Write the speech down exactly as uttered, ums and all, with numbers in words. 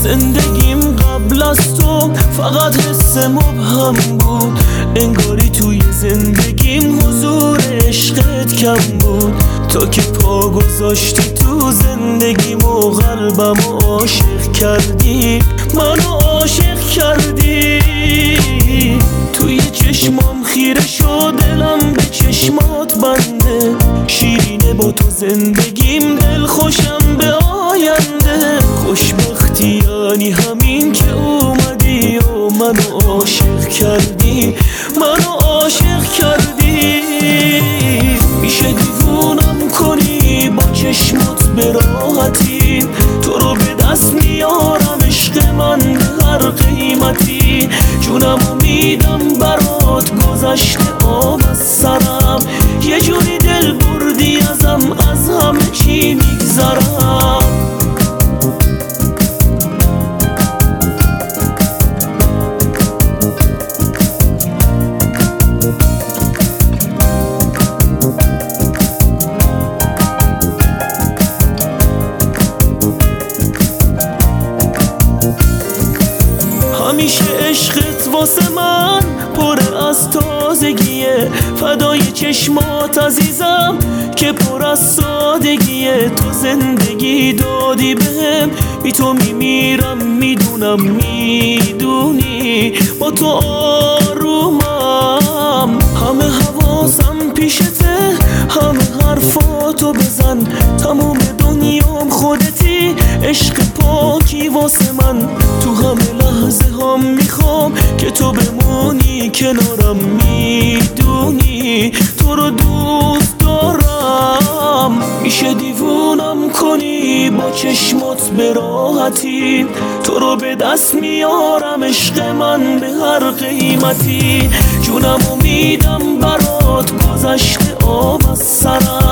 زندگیم قبل از تو فقط حس مبهم بود، انگاری توی زندگیم حضور عشقت کم بود. تو که پا گذاشتی تو زندگیم و قلبم عاشق کردی، منو عاشق کردی. توی چشمام خیره شد دلم به چشمات بنده، شیرینه با تو زندگیم دل خوشم به آینده. خوشبختی یعنی همین که اومدی و منو عاشق کردی، منو عاشق کردی. میشه دیوونم کنی با چشمات به راحتی، تو رو به دست میارم عشق من به هر قیمتی. جونمو میدم برات گذشته آب از سرم، یه جوری دل بردی ازم از همه چی میگذرم. همیشه عشقت واسه من پر از تازگیه، فدای چشمات عزیزم که پر از سادگیه. تو زندگی دادی بهم، بی تو میمیرم میدونم میدونی، با تو آرومم. همه حواسم پیشته، همه حرفاتو بزن، تموم دنیام خودتی، عشق پاکی واسه من. تو همه لحظه هم میخوام که تو بمونی کنارم، میدونی تو رو دوست دارم. میشه دیوونم کنی با چشمات به راحتی، تو رو به دست میارم عشق من به هر قیمتی. جونمو میدم برات گذشته آب از سرم،